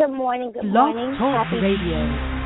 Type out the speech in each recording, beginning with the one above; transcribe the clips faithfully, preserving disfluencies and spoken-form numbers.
Good morning, good Blog morning. Talk Happy Radio.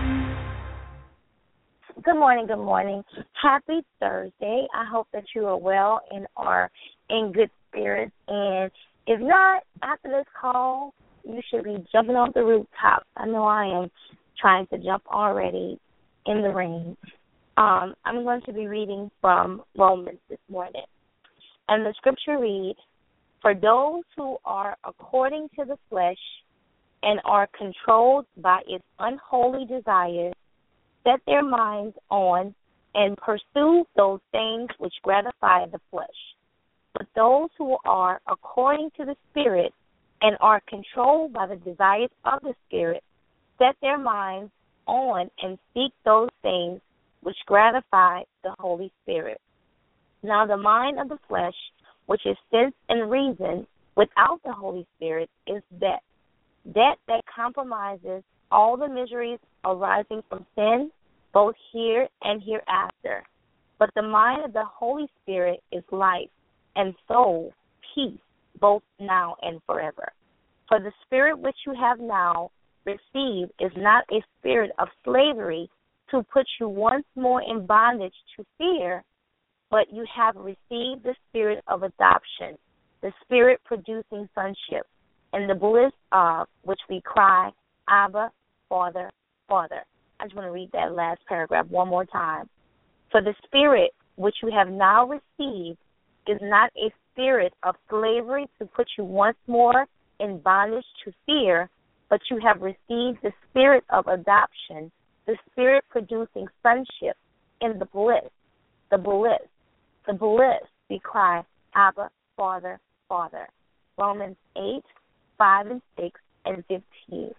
Good morning, good morning. Happy Thursday. I hope that you are well and are in good spirits. And if not, after this call, you should be jumping off the rooftop. I know I am trying to jump already in the rain. Um, I'm going to be reading from Romans this morning. And the scripture reads, "For those who are according to the flesh and are controlled by its unholy desires, set their minds on and pursue those things which gratify the flesh. But those who are according to the Spirit and are controlled by the desires of the Spirit, set their minds on and seek those things which gratify the Holy Spirit. Now the mind of the flesh, which is sense and reason, without the Holy Spirit, is death. Death that compromises all the miseries arising from sin, both here and hereafter. But the mind of the Holy Spirit is life and soul, peace, both now and forever. For the Spirit which you have now received is not a spirit of slavery to put you once more in bondage to fear, but you have received the Spirit of adoption, the Spirit producing sonship, and the bliss of which we cry, Abba, Father, Father." I just want to read that last paragraph one more time. "For the Spirit which you have now received is not a spirit of slavery to put you once more in bondage to fear, but you have received the Spirit of adoption, the Spirit producing sonship, and the bliss, the bliss, the bliss, we cry, Abba, Father, Father." Romans eight, five and six and fifteen.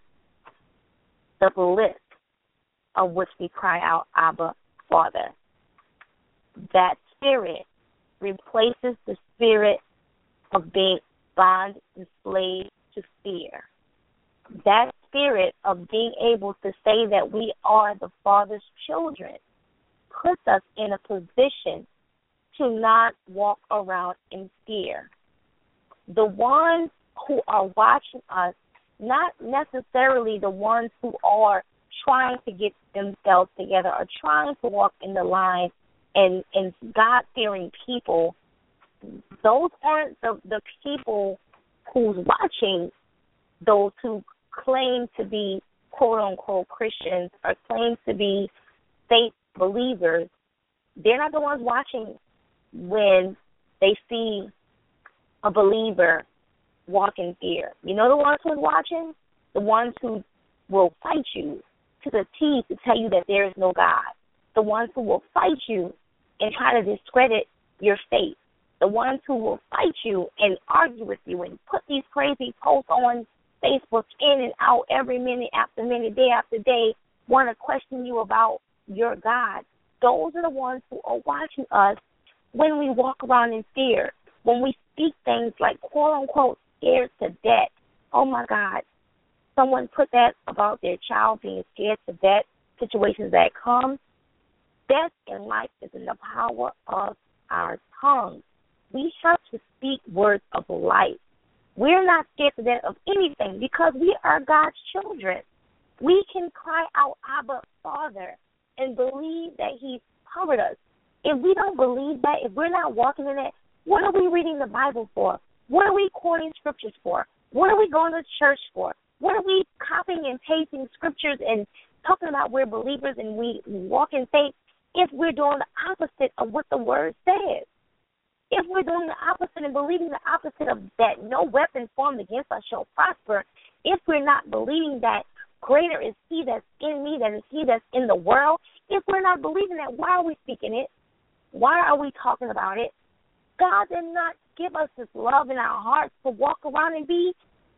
The bliss of which we cry out, Abba, Father. That spirit replaces the spirit of being bond enslaved to fear. That spirit of being able to say that we are the Father's children puts us in a position to not walk around in fear. The ones who are watching us, not necessarily the ones who are trying to get themselves together or trying to walk in the line and, and God-fearing people, those aren't the, the people who's watching those who claim to be quote-unquote Christians or claim to be faith believers. They're not the ones watching when they see a believer walk in fear. You know the ones who's watching? The ones who will fight you to the teeth to tell you that there is no God. The ones who will fight you and try to discredit your faith. The ones who will fight you and argue with you and put these crazy posts on Facebook in and out every minute after minute, day after day, want to question you about your God. Those are the ones who are watching us when we walk around in fear, when we speak things like quote-unquote scared to death. Oh, my God. Someone put that about their child being scared to death, situations that come. Death in life is in the power of our tongue. We have to speak words of life. We're not scared to death of anything because we are God's children. We can cry out, Abba, Father, and believe that He's covered us. If we don't believe that, if we're not walking in it, what are we reading the Bible for? What are we quoting scriptures for? What are we going to church for? What are we copying and pasting scriptures and talking about we're believers and we walk in faith if we're doing the opposite of what the word says? If we're doing the opposite and believing the opposite of that no weapon formed against us shall prosper, if we're not believing that greater is He that's in me than is He that's in the world, if we're not believing that, why are we speaking it? Why are we talking about it? God did not give us this love in our hearts to walk around and be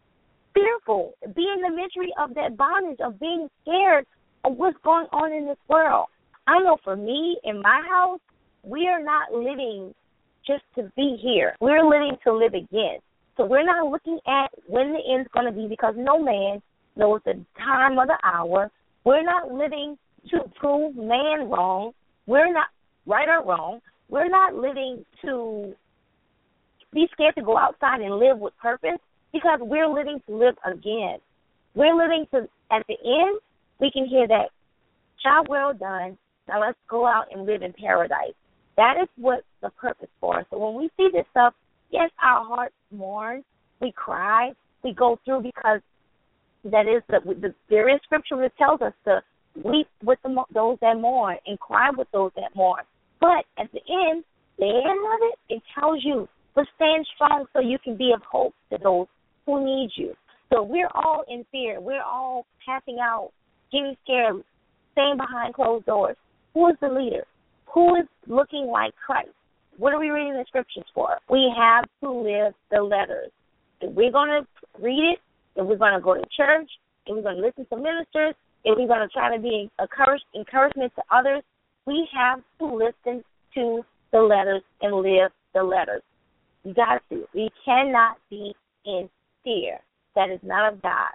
fearful, be in the misery of that bondage of being scared of what's going on in this world. I know for me, in my house, we are not living just to be here. We're living to live again. So we're not looking at when the end's going to be because no man knows the time or the hour. We're not living to prove man wrong. We're not right or wrong. We're not living to be scared to go outside and live with purpose because we're living to live again. We're living to, at the end, we can hear that, job well done, now let's go out and live in paradise. That is what the purpose for. So when we see this stuff, yes, our hearts mourn, we cry, we go through because that is the, the there is scripture that tells us to weep with the, those that mourn and cry with those that mourn. But at the end, the end of it, it tells you to stand strong so you can be of hope to those who need you. So we're all in fear. We're all passing out, getting scared, staying behind closed doors. Who is the leader? Who is looking like Christ? What are we reading the scriptures for? We have to live the letters. If we're going to read it, if we're going to go to church, if we're going to listen to ministers, if we're going to try to be encourage, encouragement to others, we have to listen to the letters and live the letters. You got to. We cannot be in fear. That is not of God.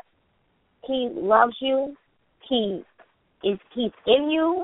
He loves you. He is He's in you.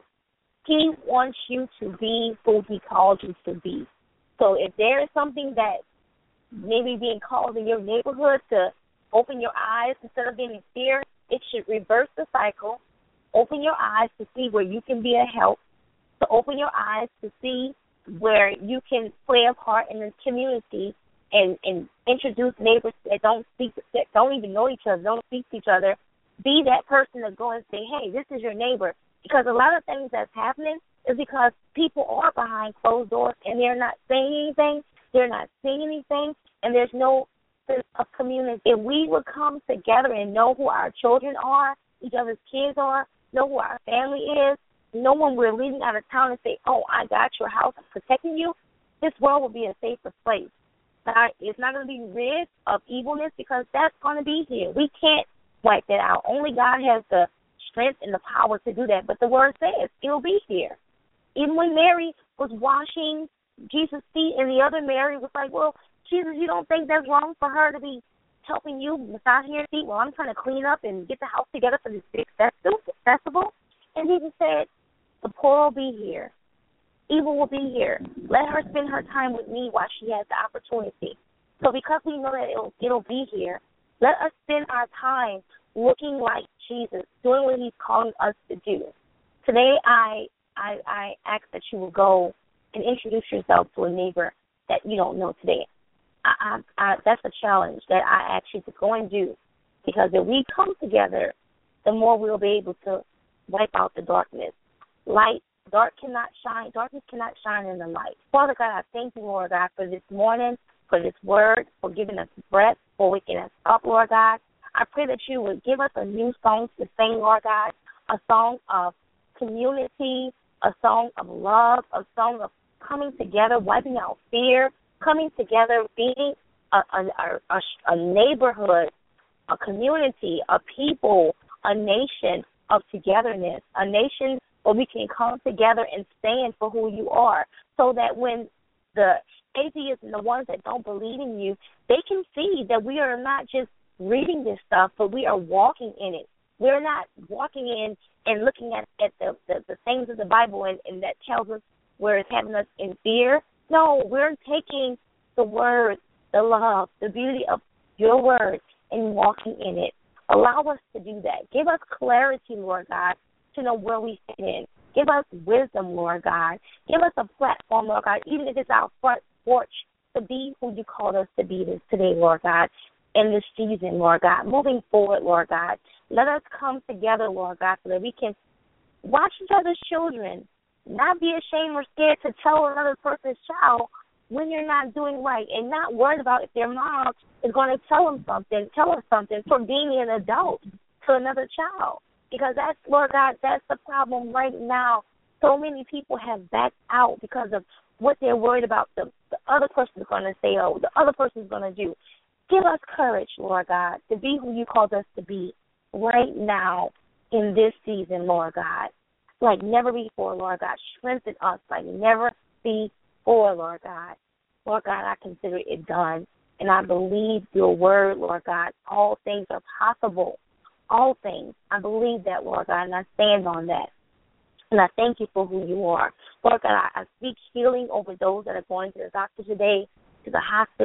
He wants you to be who He called you to be. So if there is something that maybe being called in your neighborhood to open your eyes instead of being in fear, it should reverse the cycle. Open your eyes to see where you can be a help, to open your eyes to see where you can play a part in the community and, and introduce neighbors that don't speak, that don't even know each other, don't speak to each other. Be that person to go and say, hey, this is your neighbor. Because a lot of things that's happening is because people are behind closed doors and they're not saying anything, they're not seeing anything, and there's no sense of community. If we would come together and know who our children are, each other's kids are, know who our family is, know when we're leaving out of town and say, oh, I got your house, I'm protecting you, this world will be a safer place. Now, it's not going to be rid of evilness because that's going to be here. We can't wipe that out. Only God has the strength and the power to do that. But the word says it'll be here. Even when Mary was washing Jesus' feet and the other Mary was like, well, Jesus, you don't think that's wrong for her to be helping you massage your feet while I'm trying to clean up and get the house together for this big festival? And Jesus said, the poor will be here. Evil will be here. Let her spend her time with me while she has the opportunity. So because we know that it'll, it'll be here, let us spend our time looking like Jesus, doing what He's calling us to do. Today, I I, I ask that you will go and introduce yourself to a neighbor that you don't know today. I, I, I, that's a challenge that I ask you to go and do, because if we come together, the more we'll be able to wipe out the darkness. Light, dark cannot shine, darkness cannot shine in the light. Father God, I thank you, Lord God, for this morning, for this word, for giving us breath, for waking us up, Lord God. I pray that you would give us a new song to sing, Lord God, a song of community, a song of love, a song of coming together, wiping out fear, coming together, being a, a, a, a neighborhood, a community, a people, a nation of togetherness, a nation where we can come together and stand for who you are, so that when the atheists and the ones that don't believe in you, they can see that we are not just reading this stuff, but we are walking in it. We're not walking in and looking at, at the, the, the things of the Bible and, and that tells us where it's having us in fear. No, we're taking the word, the love, the beauty of your word and walking in it. Allow us to do that. Give us clarity, Lord God, to know where we fit in. Give us wisdom, Lord God. Give us a platform, Lord God, even if it's our front porch, to be who you called us to be this today, Lord God, in this season, Lord God. Moving forward, Lord God, let us come together, Lord God, so that we can watch each other's children, not be ashamed or scared to tell another person's child when you're not doing right, and not worried about if their mom is going to tell them something, tell us something for being an adult to another child. Because that's, Lord God, that's the problem right now. So many people have backed out because of what they're worried about the, the other person is going to say or the other person is going to do. Give us courage, Lord God, to be who you called us to be right now in this season, Lord God, like never before, Lord God. Strengthen us like never before, Lord God. Lord God, I consider it done, and I believe your word, Lord God. All things are possible. All things. I believe that, Lord God, and I stand on that. And I thank you for who you are. Lord God, I, I speak healing over those that are going to the doctor today, to the hospital,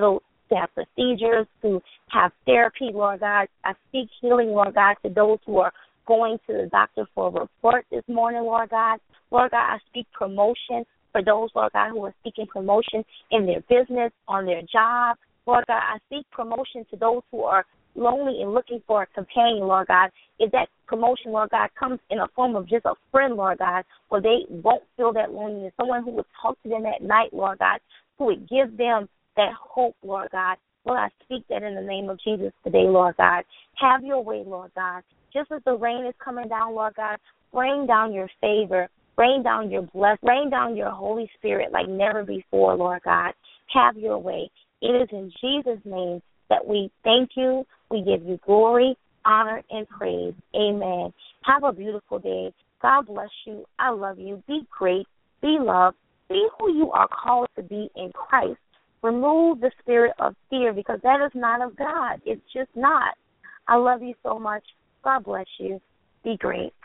to have procedures, to have therapy, Lord God. I speak healing, Lord God, to those who are going to the doctor for a report this morning, Lord God. Lord God, I speak promotion for those, Lord God, who are seeking promotion in their business, on their job. Lord God, I speak promotion to those who are lonely and looking for a companion, Lord God. If that promotion, Lord God, comes in a form of just a friend, Lord God, where they won't feel that loneliness, someone who would talk to them at night, Lord God, who would give them that hope, Lord God. Lord, I speak that in the name of Jesus today, Lord God. Have your way, Lord God. Just as the rain is coming down, Lord God, rain down your favor, rain down your bless, rain down your Holy Spirit like never before, Lord God. Have your way. It is in Jesus' name that we thank you, we give you glory, honor, and praise. Amen. Have a beautiful day. God bless you. I love you. Be great. Be loved. Be who you are called to be in Christ. Remove the spirit of fear because that is not of God. It's just not. I love you so much. God bless you. Be great.